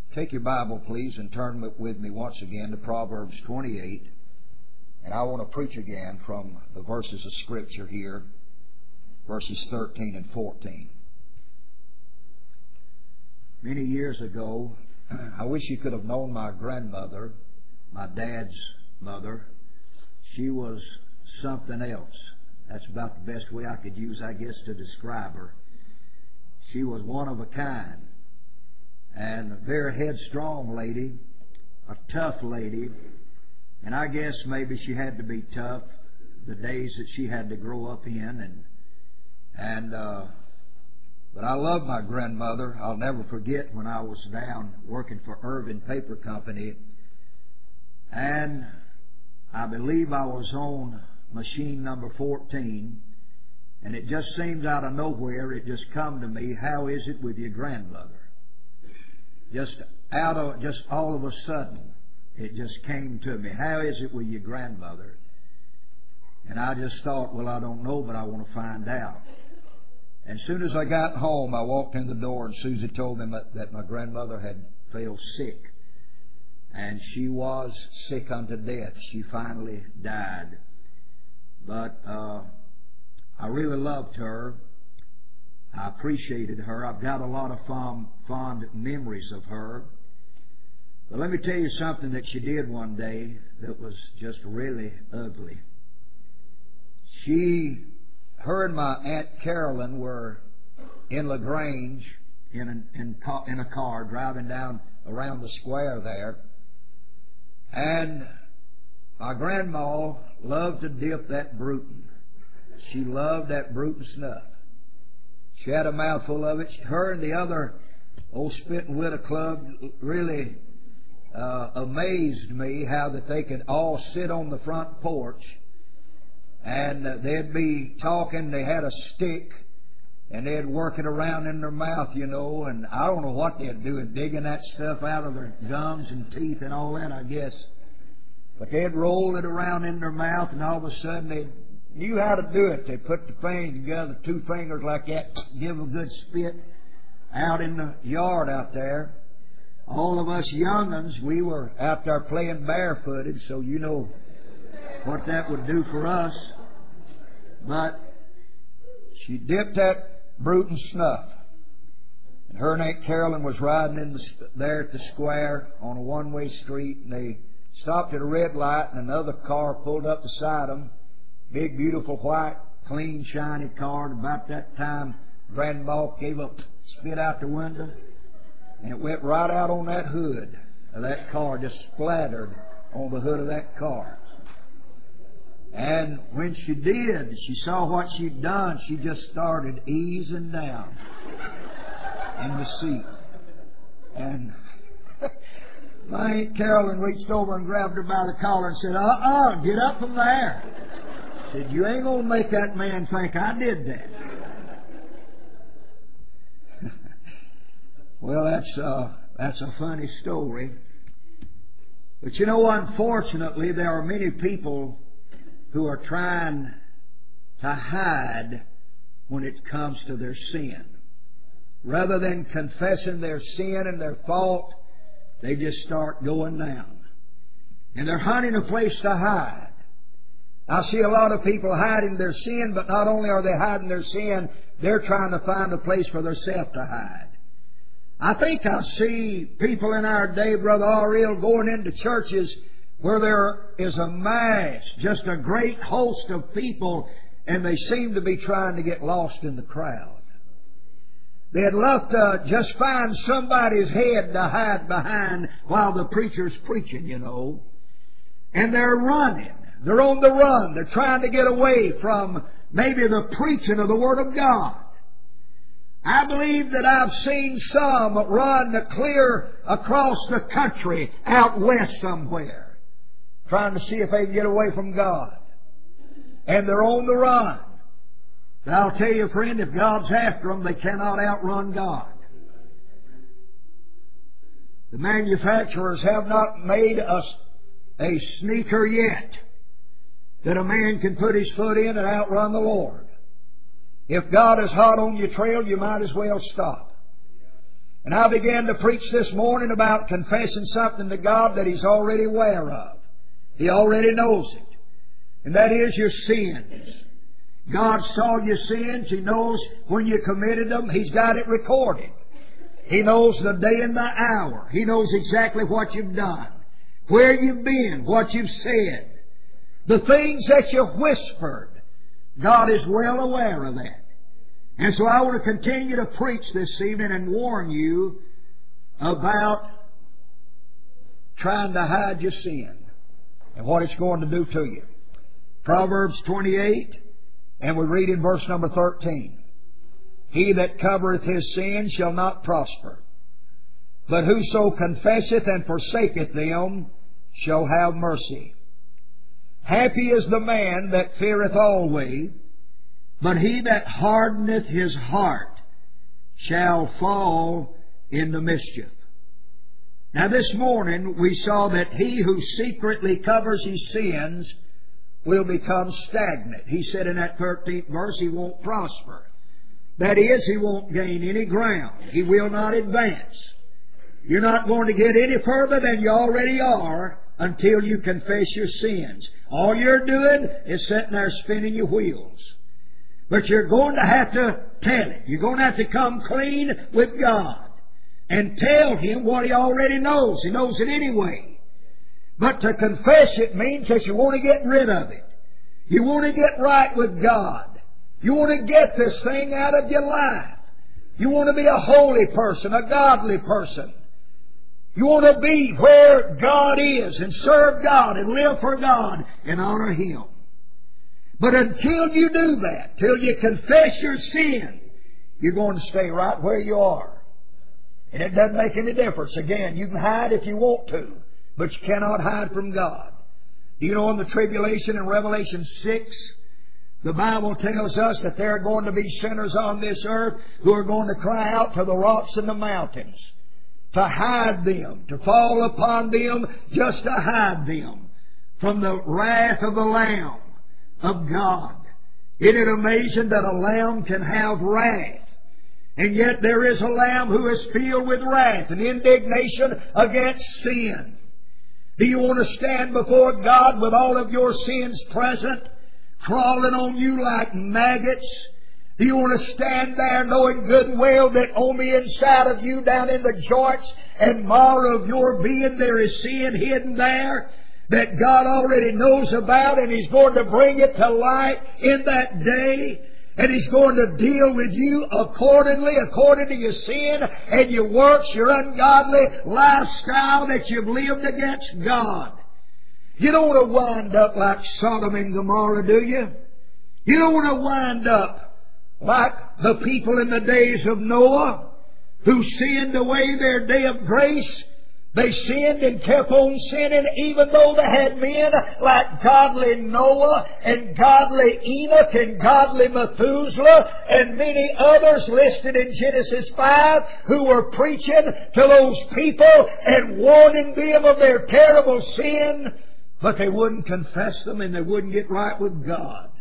Take your Bible, please, and turn with me once again to Proverbs 28. And I want to preach again from the verses of Scripture here, verses 13 and 14. Many years ago, I wish you could have known my grandmother, my dad's mother. She was something else. That's about the best way I could use, I guess, to describe her. She was one of a kind, and a very headstrong lady, a tough lady, and I guess maybe she had to be tough the days that she had to grow up in, but I love my grandmother. I'll never forget when I was down working for Irvin Paper Company, and I believe I was on machine number 14, and it just seems out of nowhere, it just come to me, how is it with your grandmother? Just all of a sudden, it just came to me, how is it with your grandmother? And I just thought, well, I don't know, but I want to find out. And as soon as I got home, I walked in the door, and Susie told me that my grandmother had fell sick. And she was sick unto death. She finally died. But I really loved her. I appreciated her. I've got a lot of fond memories of her. But let me tell you something that she did one day that was just really ugly. Her and my Aunt Carolyn were in LaGrange in a car driving down around the square there. And my grandma loved to dip that Bruton. She loved that Bruton snuff. She had a mouthful of it. Her and the other old Spitting Widow Club really amazed me how that they could all sit on the front porch and they'd be talking. They had a stick and they'd work it around in their mouth, you know, and I don't know what they'd do, digging that stuff out of their gums and teeth and all that, I guess. But they'd roll it around in their mouth, and all of a sudden they knew how to do it. They put the fingers together, two fingers like that, give a good spit out in the yard out there. All of us young'uns, we were out there playing barefooted, so you know what that would do for us. But she dipped that Bruton snuff. And her and Aunt Carolyn was riding there at the square on a one-way street, and they stopped at a red light, and another car pulled up beside them. Big, beautiful, white, clean, shiny car. And about that time, Grandma gave a spit out the window, and it went right out on that hood of that car, just splattered on the hood of that car. And when she did, she saw what she'd done. She just started easing down in the seat. And my Aunt Carolyn reached over and grabbed her by the collar and said, get up from there. She said, you ain't going to make that man think I did that. Well, that's a funny story. But you know, unfortunately, there are many people who are trying to hide when it comes to their sin. Rather than confessing their sin and their fault, they just start going down. And they're hunting a place to hide. I see a lot of people hiding their sin, but not only are they hiding their sin, they're trying to find a place for themselves to hide. I think I see people in our day, Brother Ariel, going into churches where there is a mass, just a great host of people, and they seem to be trying to get lost in the crowd. They'd love to just find somebody's head to hide behind while the preacher's preaching, you know. And they're running. They're on the run. They're trying to get away from maybe the preaching of the Word of God. I believe that I've seen some run clear across the country out west somewhere, trying to see if they can get away from God. And they're on the run. But I'll tell you, friend, if God's after them, they cannot outrun God. The manufacturers have not made us a sneaker yet that a man can put his foot in and outrun the Lord. If God is hot on your trail, you might as well stop. And I began to preach this morning about confessing something to God that He's already aware of. He already knows it. And that is your sins. God saw your sins. He knows when you committed them. He's got it recorded. He knows the day and the hour. He knows exactly what you've done, where you've been, what you've said, the things that you whispered. God is well aware of that. And so I want to continue to preach this evening and warn you about trying to hide your sin and what it's going to do to you. Proverbs 28, and we read in verse number 13. He that covereth his sin shall not prosper, but whoso confesseth and forsaketh them shall have mercy. Happy is the man that feareth always, but he that hardeneth his heart shall fall into mischief. Now this morning we saw that he who secretly covers his sins will become stagnant. He said in that 13th verse he won't prosper. That is, he won't gain any ground. He will not advance. You're not going to get any further than you already are until you confess your sins. All you're doing is sitting there spinning your wheels. But you're going to have to tell it. You're going to have to come clean with God and tell Him what He already knows. He knows it anyway. But to confess it means that you want to get rid of it. You want to get right with God. You want to get this thing out of your life. You want to be a holy person, a godly person. You want to be where God is and serve God and live for God and honor Him. But until you do that, till you confess your sin, you're going to stay right where you are. And it doesn't make any difference. Again, you can hide if you want to, but you cannot hide from God. Do you know in the tribulation in Revelation 6, the Bible tells us that there are going to be sinners on this earth who are going to cry out to the rocks and the mountains to hide them, to fall upon them, just to hide them from the wrath of the Lamb of God. Isn't it amazing that a lamb can have wrath? And yet there is a lamb who is filled with wrath and indignation against sin. Do you want to stand before God with all of your sins present, crawling on you like maggots? Do you want to stand there knowing good and well that on the inside of you, down in the joints and marrow of your being, there is sin hidden there that God already knows about, and He's going to bring it to light in that day, and He's going to deal with you accordingly, according to your sin and your works, your ungodly lifestyle that you've lived against God. You don't want to wind up like Sodom and Gomorrah, do you? You don't want to wind up like the people in the days of Noah who sinned away their day of grace. They sinned and kept on sinning even though they had men like godly Noah and godly Enoch and godly Methuselah and many others listed in Genesis 5 who were preaching to those people and warning them of their terrible sin. But they wouldn't confess them and they wouldn't get right with God.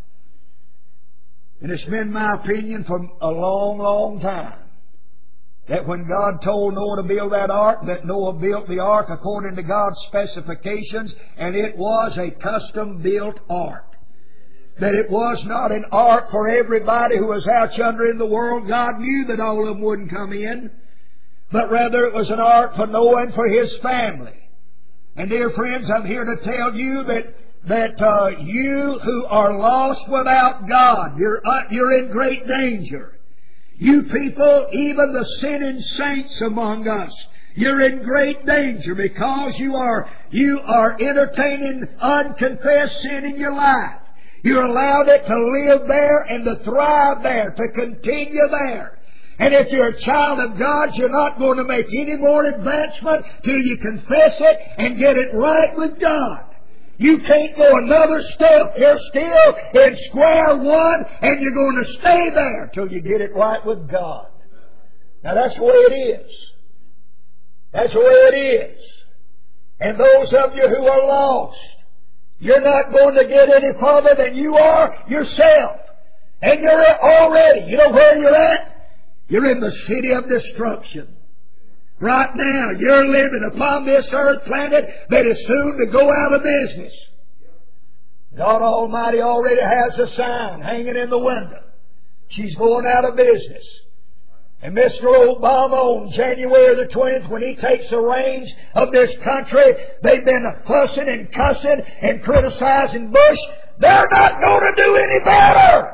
And it's been my opinion for a long, long time that when God told Noah to build that ark, that Noah built the ark according to God's specifications, and it was a custom-built ark. That it was not an ark for everybody who was out yonder in the world. God knew that all of them wouldn't come in. But rather it was an ark for Noah and for his family. And dear friends, I'm here to tell you that you who are lost without God, you're in great danger. You people, even the sinning saints among us, you're in great danger because you are entertaining unconfessed sin in your life. You're allowed it to live there and to thrive there, to continue there. And if you're a child of God, you're not going to make any more advancement till you confess it and get it right with God. You can't go another step. You're still in square one, and you're going to stay there till you get it right with God. Now that's the way it is. That's the way it is. And those of you who are lost, you're not going to get any further than you are yourself. And you're already, you know where you're at? You're in the city of destruction. Right now, you're living upon this earth planet that is soon to go out of business. God Almighty already has a sign hanging in the window. She's going out of business. And Mr. Obama, on January the 20th, when he takes the reins of this country, they've been fussing and cussing and criticizing Bush. They're not going to do any better.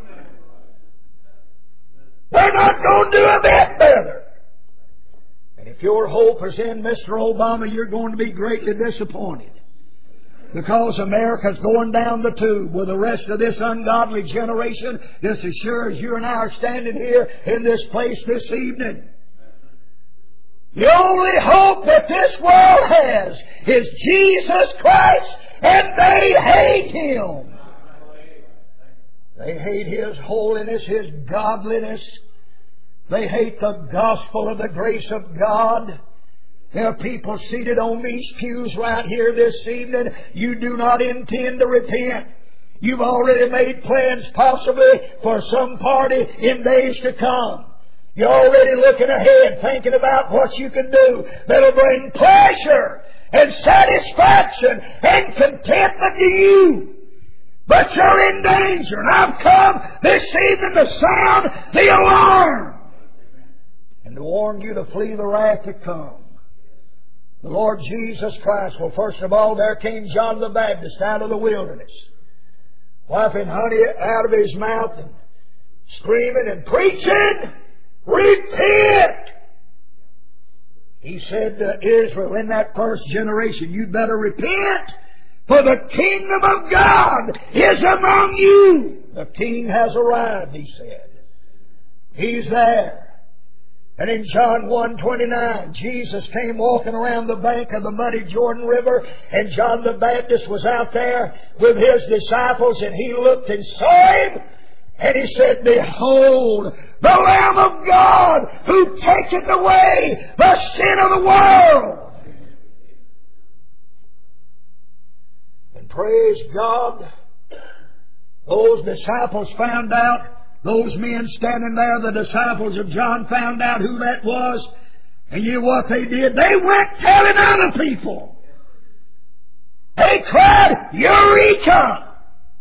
They're not going to do a bit better. And if your hope is in Mr. Obama, you're going to be greatly disappointed. Because America's going down the tube with the rest of this ungodly generation, just as sure as you and I are standing here in this place this evening. The only hope that this world has is Jesus Christ, and they hate Him. They hate His holiness, His godliness. They hate the gospel of the grace of God. There are people seated on these pews right here this evening. You do not intend to repent. You've already made plans possibly for some party in days to come. You're already looking ahead, thinking about what you can do that'll bring pleasure and satisfaction and contentment to you. But you're in danger, and I've come this evening to sound the alarm and to warn you to flee the wrath to come. The Lord Jesus Christ. Well, first of all, there came John the Baptist out of the wilderness, wiping honey out of his mouth and screaming and preaching, repent! He said to Israel in that first generation, you'd better repent, for the kingdom of God is among you. The king has arrived, he said. He's there. And in John 1:29, Jesus came walking around the bank of the muddy Jordan River, and John the Baptist was out there with his disciples, and he looked and saw him, and he said, behold, the Lamb of God who taketh away the sin of the world. And praise God, those disciples found out. Those men standing there, the disciples of John, found out who that was. And you know what they did? They went telling other people. They cried, Eureka!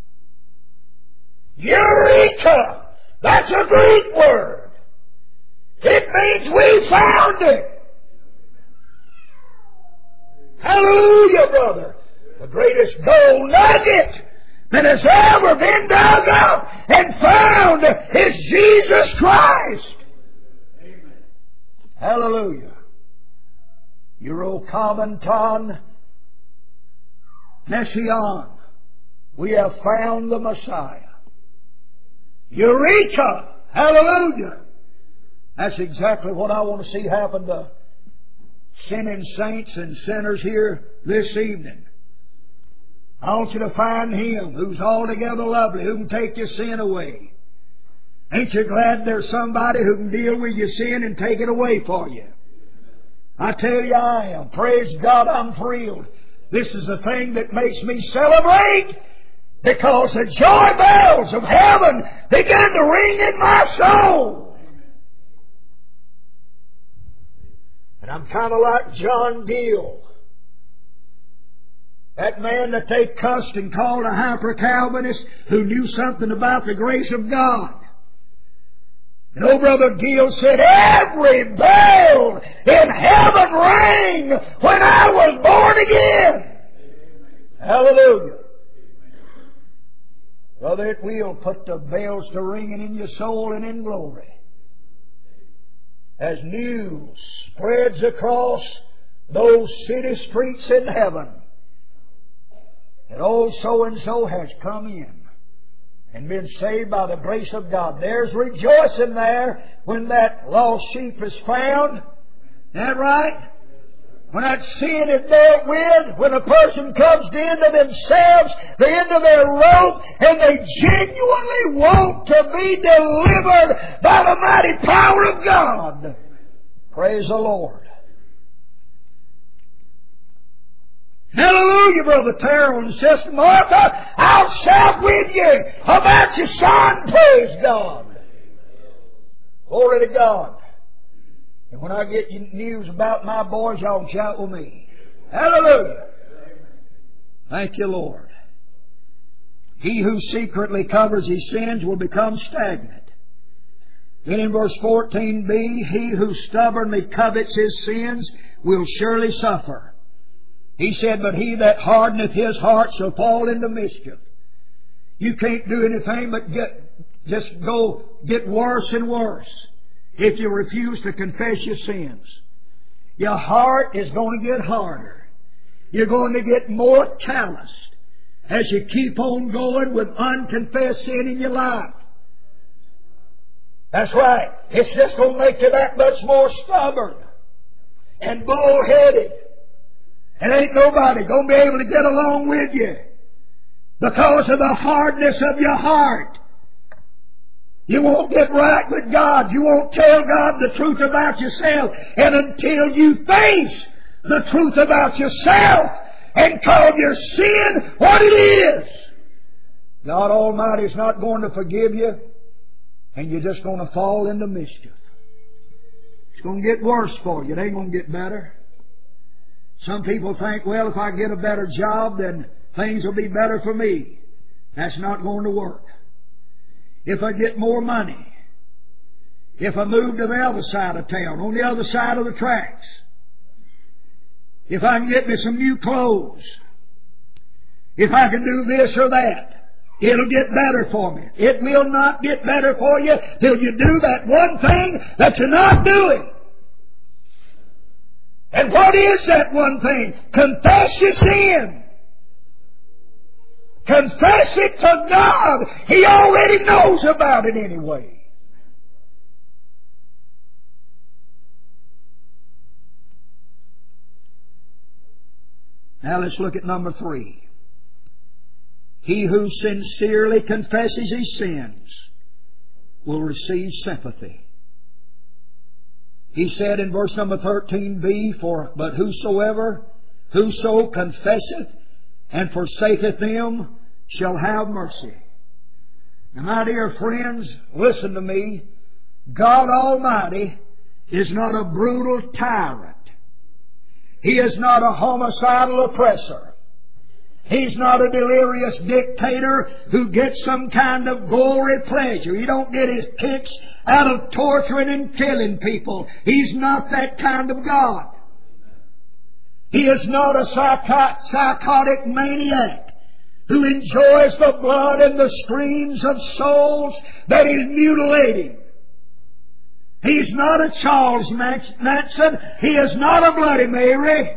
Eureka! That's a Greek word. It means we found it. Hallelujah, brother. The greatest gold nugget that has ever been dug up and found is Jesus Christ. Amen. Hallelujah. Eurocomenton Messian. We have found the Messiah. Eureka! Hallelujah! That's exactly what I want to see happen to sinning saints and sinners here this evening. I want you to find Him who's altogether lovely, who can take your sin away. Ain't you glad there's somebody who can deal with your sin and take it away for you? I tell you I am. Praise God, I'm thrilled. This is the thing that makes me celebrate, because the joy bells of heaven began to ring in my soul. And I'm kind of like John Gill, that man that they cussed and called a hyper-Calvinist who knew something about the grace of God. And old Brother Gill said, every bell in heaven rang when I was born again. Hallelujah. Brother, it will put the bells to ringing in your soul and in glory. As news spreads across those city streets in heaven, and old so-and-so has come in and been saved by the grace of God. There's rejoicing there when that lost sheep is found. Isn't that right? When that sin is dealt with, when a person comes into themselves, the end of their rope, and they genuinely want to be delivered by the mighty power of God. Praise the Lord. Hallelujah, Brother Terrell and Sister Martha. I'll shout with you about your son, praise God. Glory to God. And when I get news about my boys, y'all can shout with me. Hallelujah! Thank you, Lord. He who secretly covers his sins will become stagnant. Then in verse 14b, he who stubbornly covets his sins will surely suffer. He said, but he that hardeneth his heart shall fall into mischief. You can't do anything but just get worse and worse if you refuse to confess your sins. Your heart is going to get harder. You're going to get more calloused as you keep on going with unconfessed sin in your life. That's right. It's just going to make you that much more stubborn and bullheaded. And ain't nobody going to be able to get along with you because of the hardness of your heart. You won't get right with God. You won't tell God the truth about yourself. And until you face the truth about yourself and call your sin what it is, God Almighty is not going to forgive you, and you're just going to fall into mischief. It's going to get worse for you. It ain't going to get better. Some people think, well, if I get a better job, then things will be better for me. That's not going to work. If I get more money, if I move to the other side of town, on the other side of the tracks, if I can get me some new clothes, if I can do this or that, it'll get better for me. It will not get better for you till you do that one thing that you're not doing. And what is that one thing? Confess your sin. Confess it to God. He already knows about it anyway. Now let's look at number 3. He who sincerely confesses his sins will receive sympathy. He said in verse number 13b, but whoso confesseth and forsaketh them shall have mercy. Now, my dear friends, listen to me. God Almighty is not a brutal tyrant. He is not a homicidal oppressor. He's not a delirious dictator who gets some kind of gory pleasure. He don't get his kicks out of torturing and killing people. He's not that kind of God. He is not a psychotic maniac who enjoys the blood and the screams of souls that he's mutilating. He's not a Charles Manson. He is not a Bloody Mary.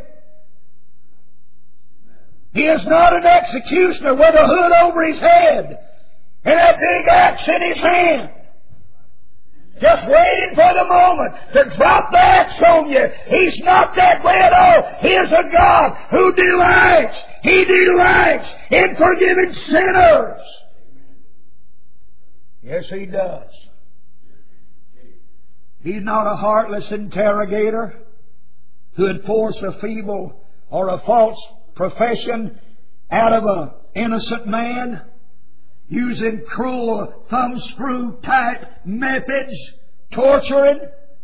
He is not an executioner with a hood over his head and a big axe in his hand, just waiting for the moment to drop the axe on you. He's not that way at all. He is a God who delights. He delights in forgiving sinners. Yes, He does. He's not a heartless interrogator who would force a feeble or a false profession out of an innocent man, using cruel thumbscrew type methods, torturing.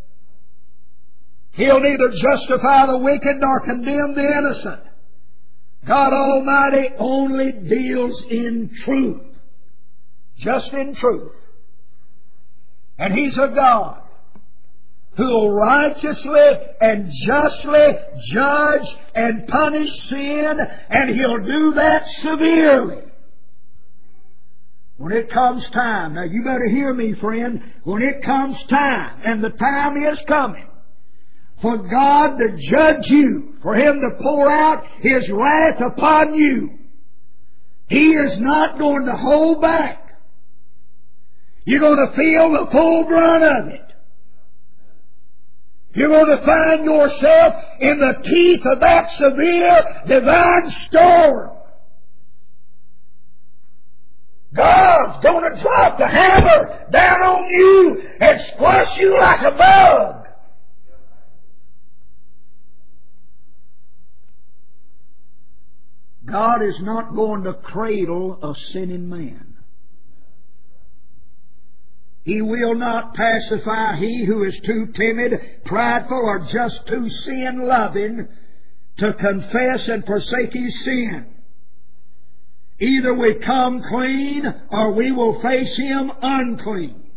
He'll neither justify the wicked nor condemn the innocent. God Almighty only deals in truth, just in truth. And He's a God who will righteously and justly judge and punish sin, and He'll do that severely. When it comes time, now you better hear me, friend, when it comes time, and the time is coming, for God to judge you, for Him to pour out His wrath upon you, He is not going to hold back. You're going to feel the full brunt of it. You're going to find yourself in the teeth of that severe divine storm. God's going to drop the hammer down on you and squash you like a bug. God is not going to cradle a sinning man. He will not pacify he who is too timid, prideful, or just too sin-loving to confess and forsake his sin. Either we come clean or we will face Him unclean.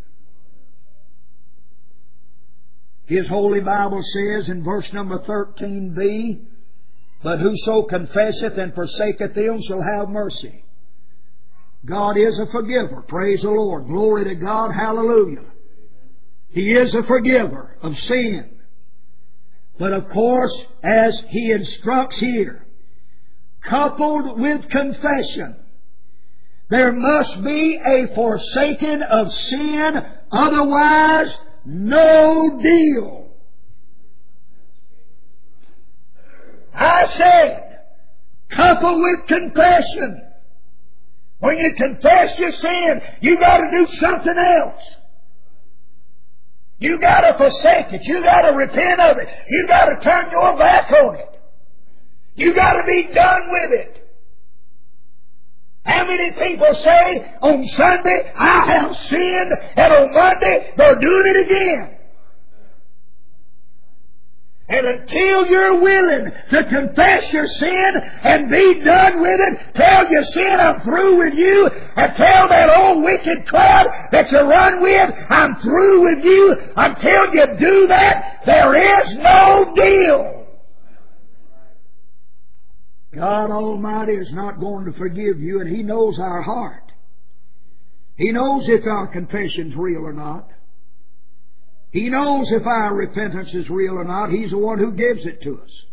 His Holy Bible says in verse number 13b, "But whoso confesseth and forsaketh them shall have mercy." God is a forgiver. Praise the Lord. Glory to God. Hallelujah. He is a forgiver of sin. But of course, as He instructs here, coupled with confession, there must be a forsaking of sin, otherwise no deal. I said, coupled with confession. When you confess your sin, you got to do something else. You got to forsake it. You got to repent of it. You got to turn your back on it. You got to be done with it. How many people say on Sunday, "I have sinned," and on Monday they're doing it again? And until you're willing to confess your sin and be done with it, tell your sin, "I'm through with you," and tell that old wicked crowd that you run with, "I'm through with you," until you do that, there is no deal. God Almighty is not going to forgive you, and He knows our heart. He knows if our confession's real or not. He knows if our repentance is real or not. He's the one who gives it to us.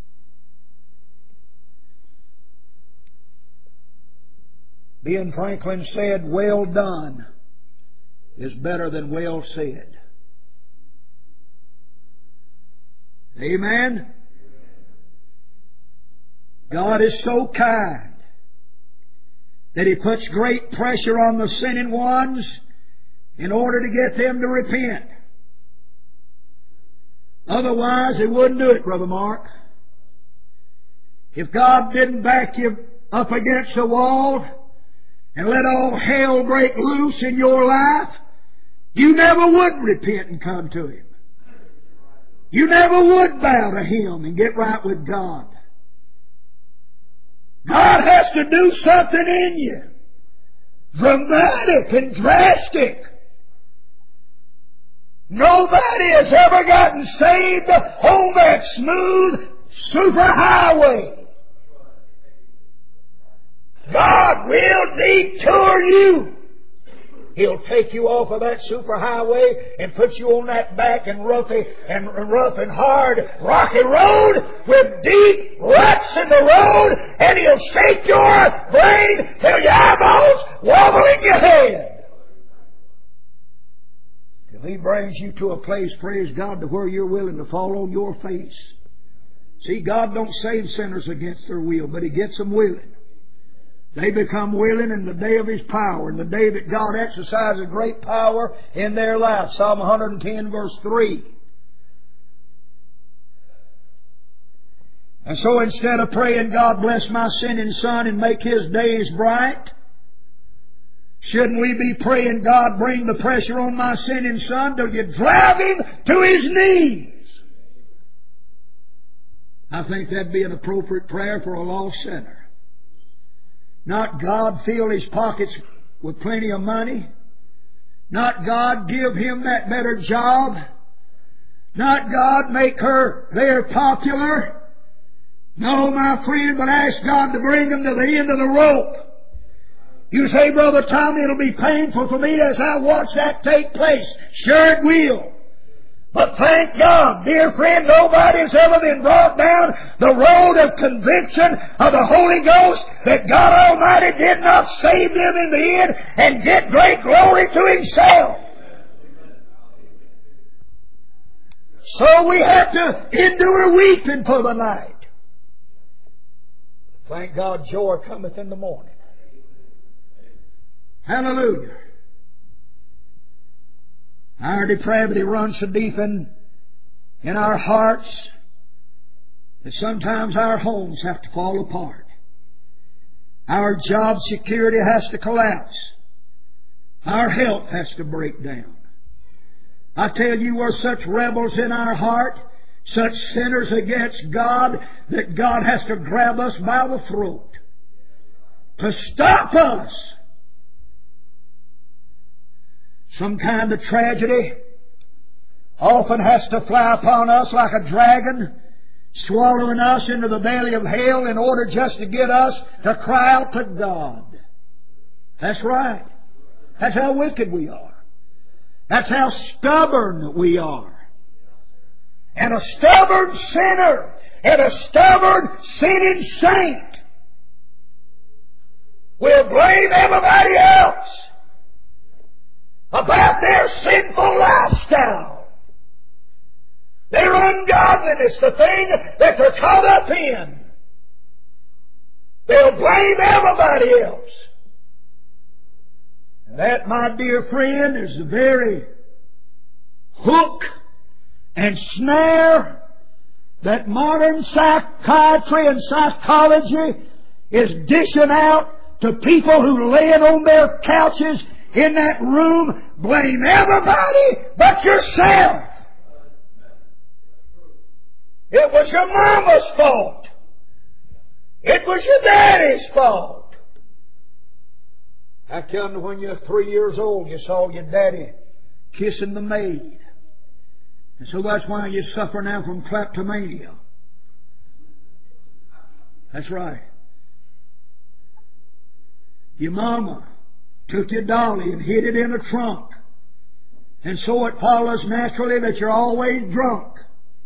Ben Franklin said, "Well done is better than well said." Amen? God is so kind that He puts great pressure on the sinning ones in order to get them to repent. Otherwise, He wouldn't do it, Brother Mark. If God didn't back you up against the wall and let all hell break loose in your life, you never would repent and come to Him. You never would bow to Him and get right with God. God has to do something in you, dramatic and drastic. Nobody has ever gotten saved on that smooth superhighway. God will detour you. He'll take you off of that superhighway and put you on that back and rough and hard rocky road with deep ruts in the road, and He'll shake your brain till your eyeballs wobble in your head. Till He brings you to a place, praise God, to where you're willing to fall on your face. See, God don't save sinners against their will, but He gets them willing. They become willing in the day of His power, in the day that God exercises great power in their life. Psalm 110 verse 3. And so instead of praying, "God bless my sinning son and make his days bright," shouldn't we be praying, "God bring the pressure on my sinning son till you drive him to his knees"? I think that'd be an appropriate prayer for a lost sinner. Not God fill his pockets with plenty of money. Not God give him that better job. Not God make her there popular. No, my friend, but ask God to bring them to the end of the rope. You say, "Brother Tommy, it'll be painful for me as I watch that take place." Sure it will. But thank God, dear friend, nobody's ever been brought down the road of conviction of the Holy Ghost that God Almighty did not save them in the end and get great glory to Himself. So we have to endure weeping for the night. Thank God, joy cometh in the morning. Hallelujah. Our depravity runs so deep in our hearts that sometimes our homes have to fall apart. Our job security has to collapse. Our health has to break down. I tell you, we're such rebels in our heart, such sinners against God, that God has to grab us by the throat to stop us. Some kind of tragedy often has to fly upon us like a dragon, swallowing us into the belly of hell in order just to get us to cry out to God. That's right. That's how wicked we are. That's how stubborn we are. And a stubborn sinner and a stubborn sinning saint will blame everybody else about their sinful lifestyle, their ungodliness, the thing that they're caught up in. They'll blame everybody else. And that, my dear friend, is the very hook and snare that modern psychiatry and psychology is dishing out to people who laying on their couches in that room blame everybody but yourself. It was your mama's fault. It was your daddy's fault. How come when you're 3 years old you saw your daddy kissing the maid? And so that's why you suffer now from kleptomania. That's right. Your mama took your dolly and hid it in a trunk. And so it follows naturally that you're always drunk.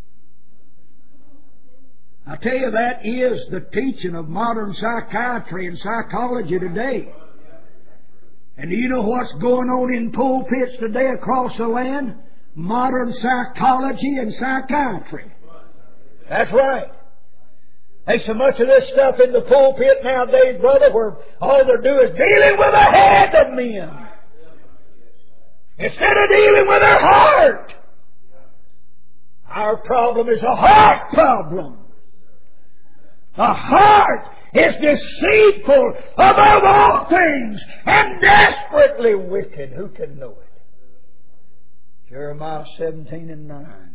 I tell you, that is the teaching of modern psychiatry and psychology today. And do you know what's going on in pulpits today across the land? Modern psychology and psychiatry. That's right. There's so much of this stuff in the pulpit nowadays, brother, where all they do is dealing with the head of men instead of dealing with their heart. Our problem is a heart problem. The heart is deceitful above all things and desperately wicked. Who can know it? Jeremiah 17:9.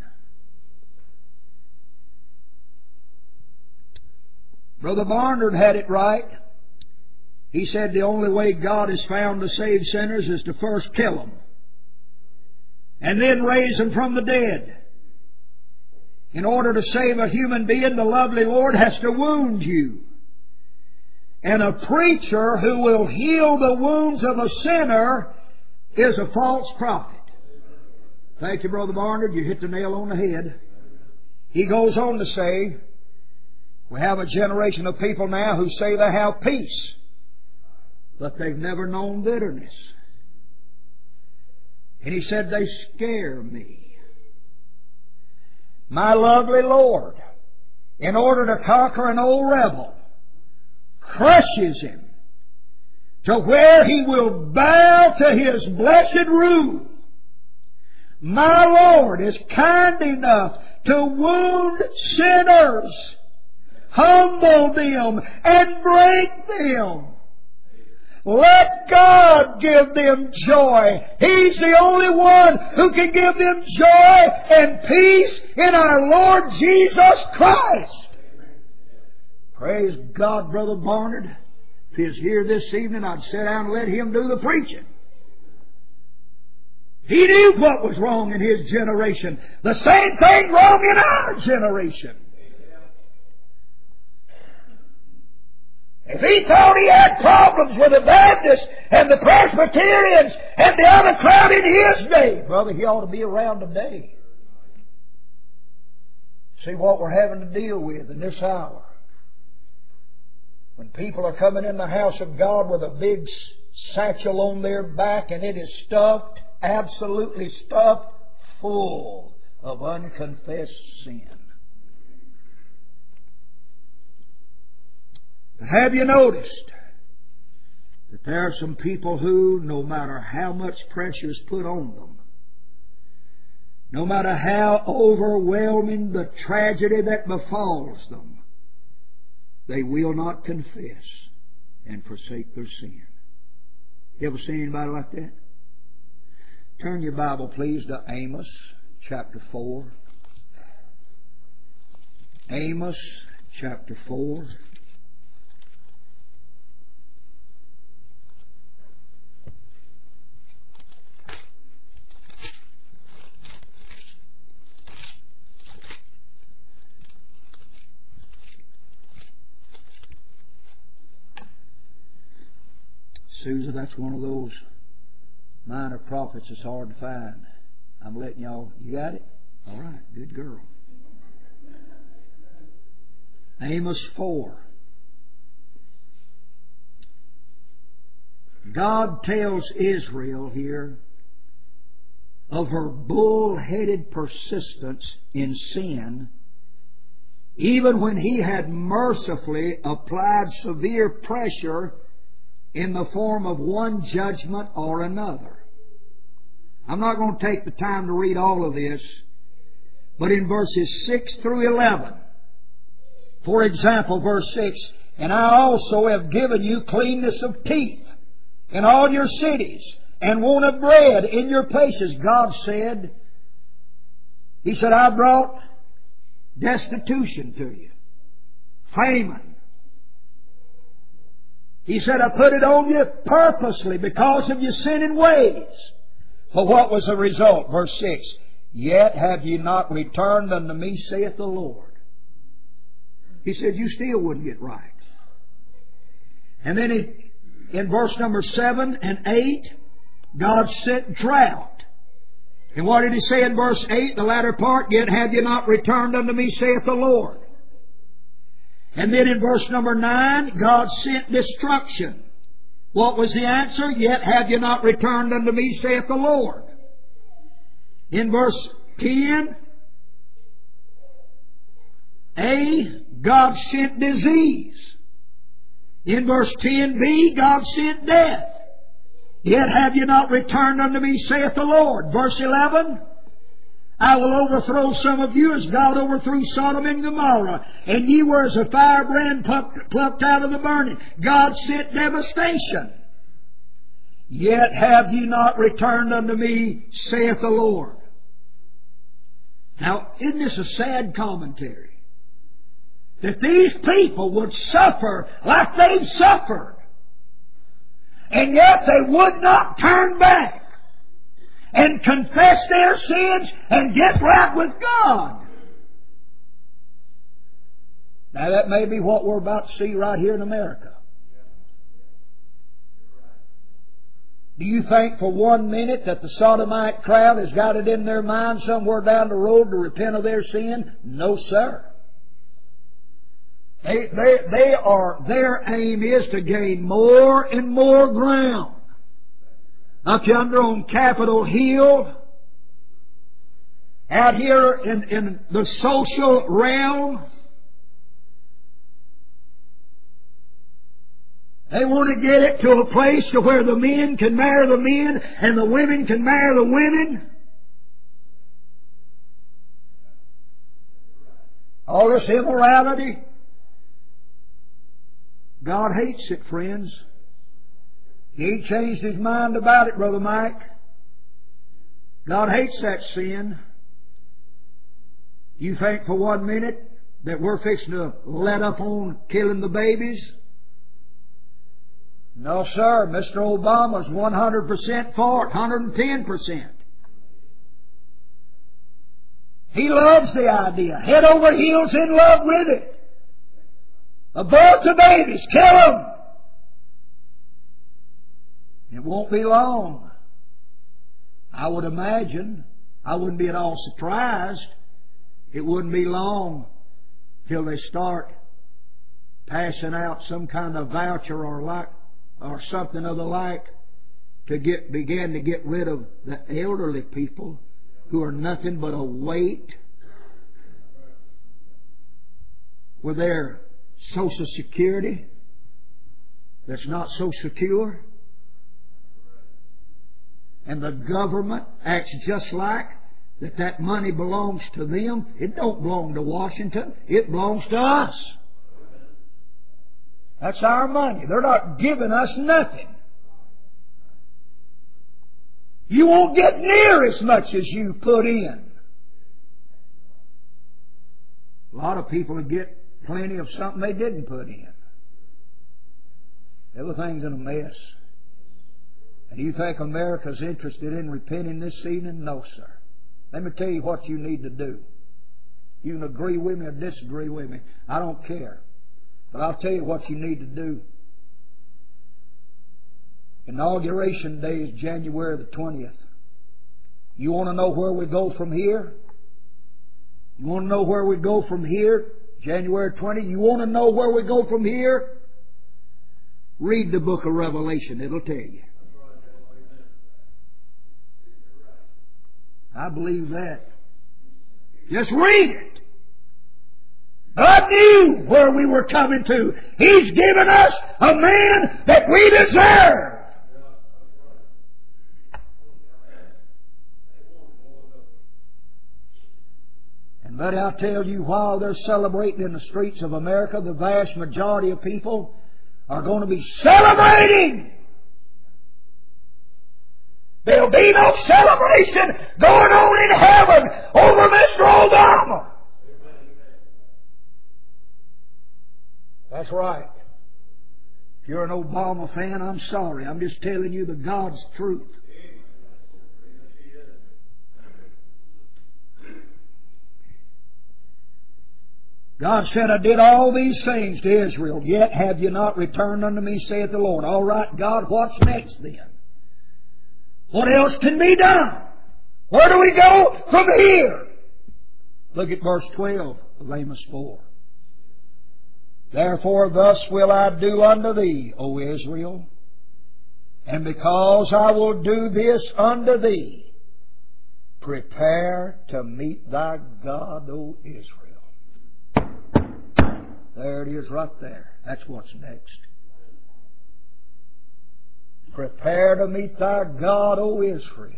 Brother Barnard had it right. He said the only way God is found to save sinners is to first kill them and then raise them from the dead. In order to save a human being, the lovely Lord has to wound you. And a preacher who will heal the wounds of a sinner is a false prophet. Thank you, Brother Barnard. You hit the nail on the head. He goes on to say, we have a generation of people now who say they have peace, but they've never known bitterness. And he said, they scare me. My lovely Lord, in order to conquer an old rebel, crushes him to where he will bow to His blessed rule. My Lord is kind enough to wound sinners, humble them, and break them. Let God give them joy. He's the only one who can give them joy and peace in our Lord Jesus Christ. Praise God, Brother Barnard. If he was here this evening, I'd sit down and let him do the preaching. He knew what was wrong in his generation. The same thing wrong in our generation. If he thought he had problems with the Baptists and the Presbyterians and the other crowd in his day, brother, he ought to be around today. See what we're having to deal with in this hour. When people are coming in the house of God with a big satchel on their back and it is stuffed, absolutely stuffed, full of unconfessed sin. But have you noticed that there are some people who, no matter how much pressure is put on them, no matter how overwhelming the tragedy that befalls them, they will not confess and forsake their sin? You ever seen anybody like that? Turn your Bible, please, to Amos chapter 4. Amos chapter 4. Susan, that's one of those minor prophets that's hard to find. I'm letting y'all, you got it? All right, good girl. Amos 4. God tells Israel here of her bull-headed persistence in sin, even when He had mercifully applied severe pressure in the form of one judgment or another. I'm not going to take the time to read all of this, but in verses 6 through 11, for example, verse 6, "And I also have given you cleanness of teeth in all your cities, and want of bread in your places." God said, He said, "I brought destitution to you, famine." He said, "I put it on you purposely because of your sinning ways." But what was the result? Verse 6, "Yet have ye not returned unto me, saith the Lord." He said, you still wouldn't get right. And then in verse number 7 and 8, God sent drought. And what did He say in verse 8, the latter part? "Yet have ye not returned unto me, saith the Lord." And then in verse number 9, God sent destruction. What was the answer? "Yet have you not returned unto me, saith the Lord." In verse 10, God sent disease. In verse 10b, God sent death. "Yet have you not returned unto me, saith the Lord." Verse 11, "I will overthrow some of you as God overthrew Sodom and Gomorrah, and ye were as a firebrand plucked out of the burning." God sent devastation. "Yet have ye not returned unto me, saith the Lord." Now, isn't this a sad commentary? That these people would suffer like they've suffered, and yet they would not turn back and confess their sins and get right with God. Now that may be what we're about to see right here in America. Do you think for 1 minute that the sodomite crowd has got it in their mind somewhere down the road to repent of their sin? No, sir. Their aim is to gain more and more ground. Up yonder on Capitol Hill, out here in the social realm, they want to get it to a place to where the men can marry the men and the women can marry the women. All this immorality. God hates it, friends. He ain't changed His mind about it, Brother Mike. God hates that sin. You think for 1 minute that we're fixing to let up on killing the babies? No, sir. Mr. Obama's 100% for it, 110%. He loves the idea. Head over heels in love with it. Abort the babies. Kill them. It won't be long. I would imagine. I wouldn't be at all surprised. It wouldn't be long till they start passing out some kind of voucher or something of the like to begin to get rid of the elderly people who are nothing but a weight with their Social Security that's not so secure. And the government acts just like that money belongs to them. It don't belong to Washington. It belongs to us. That's our money. They're not giving us nothing. You won't get near as much as you put in. A lot of people get plenty of something they didn't put in. Everything's in a mess. And you think America's interested in repenting this evening? No, sir. Let me tell you what you need to do. You can agree with me or disagree with me. I don't care. But I'll tell you what you need to do. Inauguration Day is January the 20th. You want to know where we go from here? You want to know where we go from here? January 20th. You want to know where we go from here? Read the book of Revelation. It'll tell you. I believe that. Just read it. God knew where we were coming to. He's given us a man that we deserve. And but I'll tell you, while they're celebrating in the streets of America, the vast majority of people are going to be celebrating. There'll be no celebration going on in heaven over Mr. Obama. That's right. If you're an Obama fan, I'm sorry. I'm just telling you the God's truth. God said, I did all these things to Israel, yet have you not returned unto me, saith the Lord. All right, God, what's next then? What else can be done? Where do we go from here? Look at verse 12 of Amos 4. Therefore thus will I do unto thee, O Israel, and because I will do this unto thee, prepare to meet thy God, O Israel. There it is right there. That's what's next. Prepare to meet thy God, O Israel.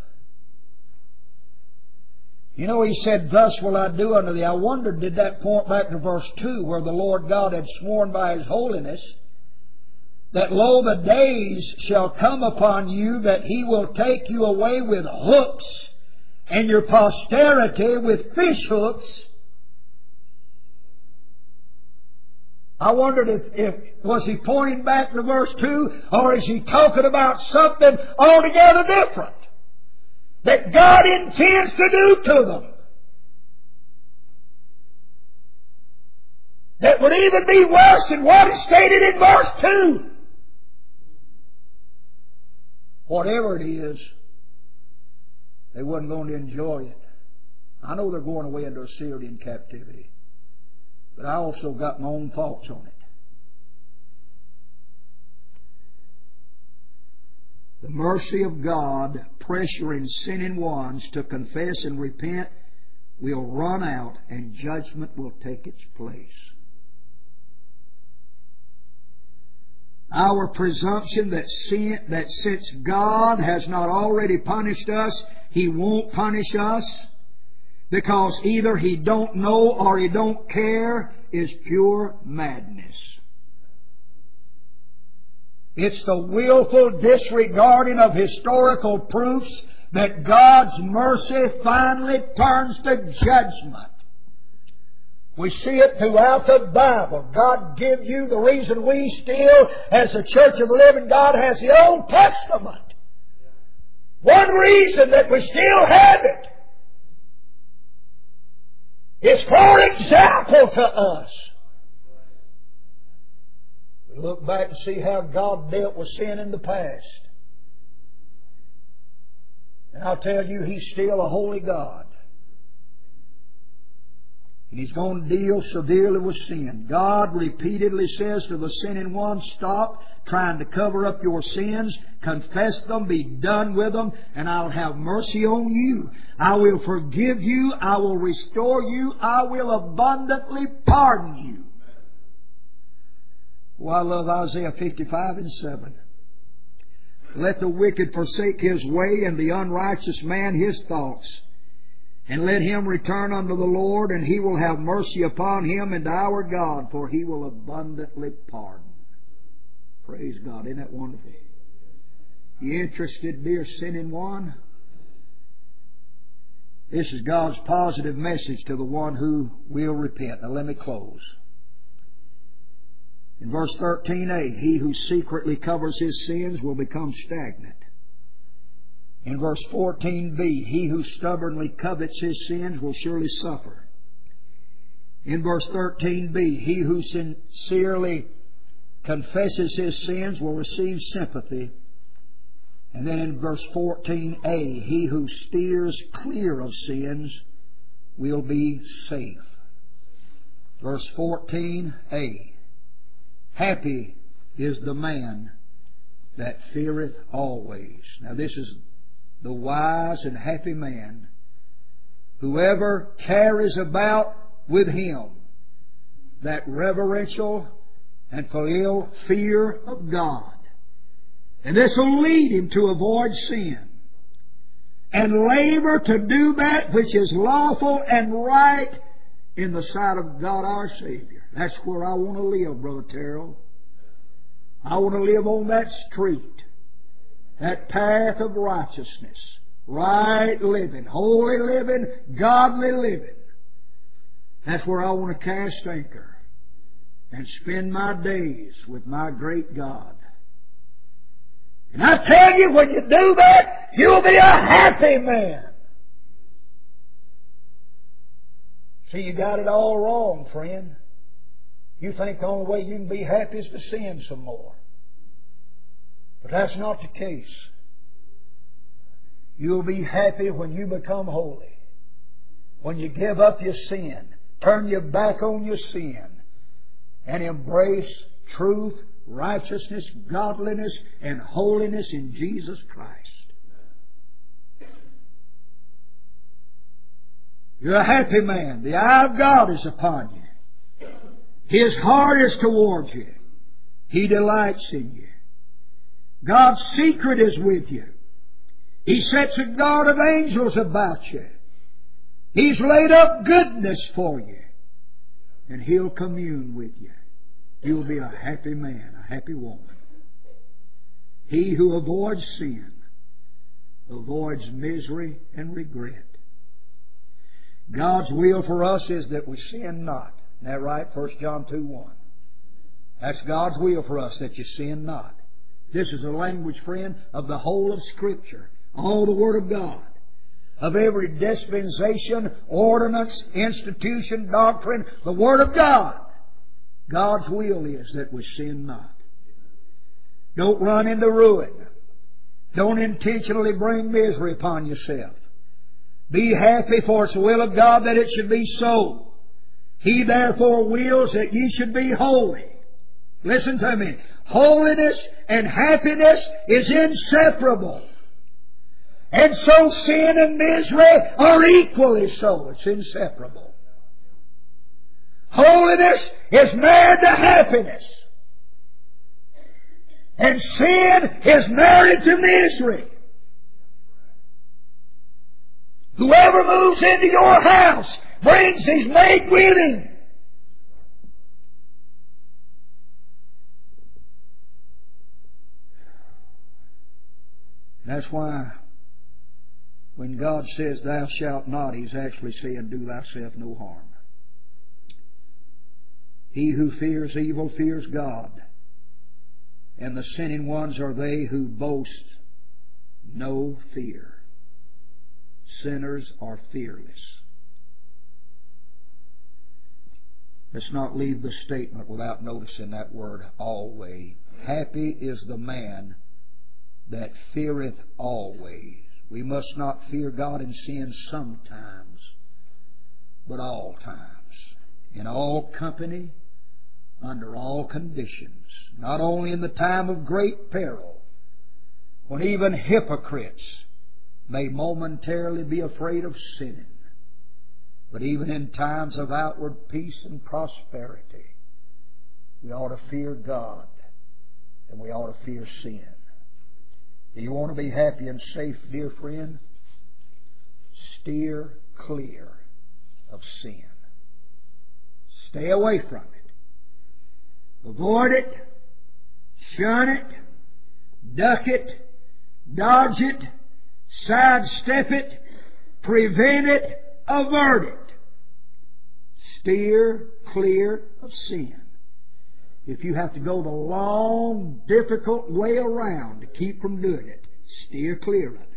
You know, He said, thus will I do unto thee. I wondered, did that point back to verse 2, where the Lord God had sworn by His holiness that, lo, the days shall come upon you that He will take you away with hooks, and your posterity with fish hooks. I wondered if was He pointing back to verse 2, or is He talking about something altogether different that God intends to do to them, that would even be worse than what is stated in verse 2. Whatever it is, they wasn't going to enjoy it. I know they're going away into Assyrian captivity, but I also got my own thoughts on it. The mercy of God, pressuring sinning ones to confess and repent, will run out and judgment will take its place. Our presumption that since God has not already punished us, He won't punish us, because either He don't know or He don't care, is pure madness. It's the willful disregarding of historical proofs that God's mercy finally turns to judgment. We see it throughout the Bible. God give you the reason we still, as the Church of the Living God, has the Old Testament. One reason that we still have it is for example to us. We look back and see how God dealt with sin in the past. And I'll tell you, He's still a holy God. And He's going to deal severely with sin. God repeatedly says to the sinning one, stop trying to cover up your sins, confess them, be done with them, and I'll have mercy on you. I will forgive you, I will restore you, I will abundantly pardon you. Oh, I love Isaiah 55 and 7. Let the wicked forsake his way, and the unrighteous man his thoughts. And let him return unto the Lord, and He will have mercy upon him and our God, for He will abundantly pardon. Praise God. Isn't that wonderful? You interested, dear sinning one? This is God's positive message to the one who will repent. Now let me close. In verse 13a, he who secretly covers his sins will become stagnant. In verse 14b, he who stubbornly covets his sins will surely suffer. In verse 13b, he who sincerely confesses his sins will receive sympathy. And then in verse 14a, he who steers clear of sins will be safe. Verse 14a, happy is the man that feareth always. Now this is the wise and happy man, whoever carries about with him that reverential and filial fear of God. And this will lead him to avoid sin and labor to do that which is lawful and right in the sight of God our Savior. That's where I want to live, Brother Terrell. I want to live on that street, that path of righteousness, right living, holy living, godly living. That's where I want to cast anchor and spend my days with my great God. And I tell you, when you do that, you'll be a happy man. See, you got it all wrong, friend. You think the only way you can be happy is to sin some more. But that's not the case. You'll be happy when you become holy. When you give up your sin, turn your back on your sin, and embrace truth, righteousness, godliness, and holiness in Jesus Christ. You're a happy man. The eye of God is upon you. His heart is towards you. He delights in you. God's secret is with you. He sets a guard of angels about you. He's laid up goodness for you. And He'll commune with you. You'll be a happy man, a happy woman. He who avoids sin avoids misery and regret. God's will for us is that we sin not. Isn't that right? 1 John 2:1. That's God's will for us, that you sin not. This is a language, friend, of the whole of Scripture. All the Word of God. Of every dispensation, ordinance, institution, doctrine, the Word of God. God's will is that we sin not. Don't run into ruin. Don't intentionally bring misery upon yourself. Be happy, for it's the will of God that it should be so. He therefore wills that ye should be holy. Listen to me. Holiness and happiness is inseparable. And so sin and misery are equally so. It's inseparable. Holiness is married to happiness. And sin is married to misery. Whoever moves into your house brings his mate with him. That's why when God says, "Thou shalt not," He's actually saying, "Do thyself no harm." He who fears evil fears God, and the sinning ones are they who boast no fear. Sinners are fearless. Let's not leave the statement without noticing that word, always. Happy is the man that feareth always. We must not fear God and sin sometimes, but all times, in all company, under all conditions, not only in the time of great peril, when even hypocrites may momentarily be afraid of sinning, but even in times of outward peace and prosperity, we ought to fear God and we ought to fear sin. Do you want to be happy and safe, dear friend? Steer clear of sin. Stay away from it. Avoid it. Shun it. Duck it. dodge it, sidestep it, prevent it, avert it. Steer clear of sin. If you have to go the long, difficult way around to keep from doing it, steer clear of it.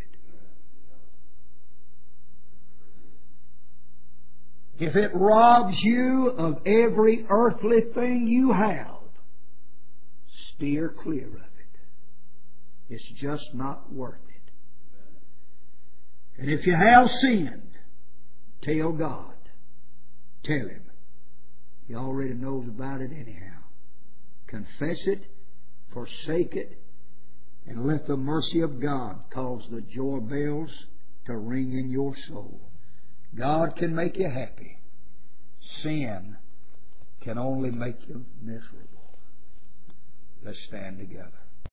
If it robs you of every earthly thing you have, steer clear of it. It's just not worth it. And if you have sinned, tell God. Tell Him. He already knows about it anyhow. Confess it, forsake it, and let the mercy of God cause the joy bells to ring in your soul. God can make you happy. Sin can only make you miserable. Let's stand together.